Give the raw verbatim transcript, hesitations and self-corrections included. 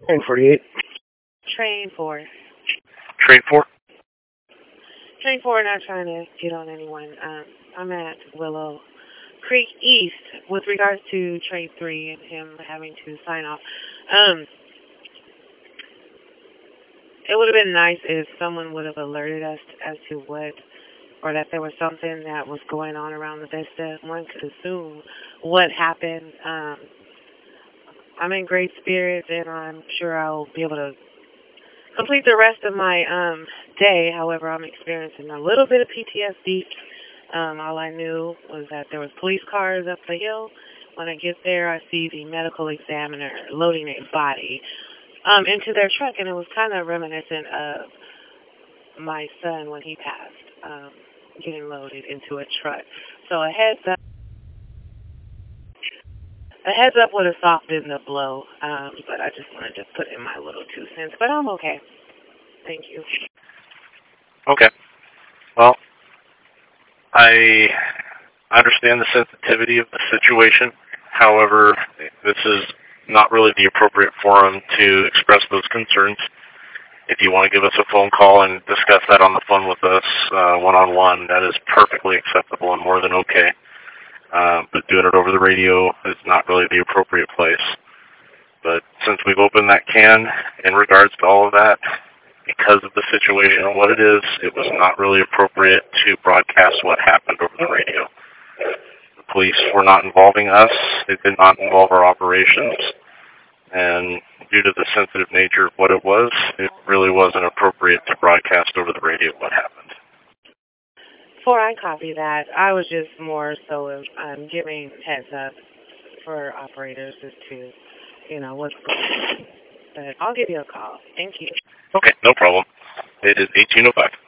Train forty-eight. Train four. Train four? Train four, not trying to get on anyone. Um, I'm at Willow Creek East with regards to Train three and him having to sign off. Um, it would have been nice if someone would have alerted us as to what, or that there was something that was going on around the Vista. One could assume what happened. Um, I'm in great spirits, and I'm sure I'll be able to complete the rest of my um, day. However, I'm experiencing a little bit of P T S D. Um, all I knew was that there was police cars up the hill. When I get there, I see the medical examiner loading a body um, into their truck, and it was kind of reminiscent of my son when he passed, um, getting loaded into a truck. So a heads up. A heads up would have softened the blow, um, but I just wanted to put in my little two cents. But I'm okay. Thank you. Okay. Well, I understand the sensitivity of the situation. However, this is not really the appropriate forum to express those concerns. If you want to give us a phone call and discuss that on the phone with us uh, one-on-one, that is perfectly acceptable and more than okay. Uh, but doing it over the radio is not really the appropriate place. But since we've opened that can in regards to all of that, because of the situation and what it is, it was not really appropriate to broadcast what happened over the radio. The police were not involving us. It did not involve our operations. And due to the sensitive nature of what it was, it really wasn't appropriate to broadcast over the radio what happened. Before I copy that, I was just more so um, giving heads up for operators as to, you know, what's going on. But I'll give you a call. Thank you. Okay, no problem. It is eighteen oh five.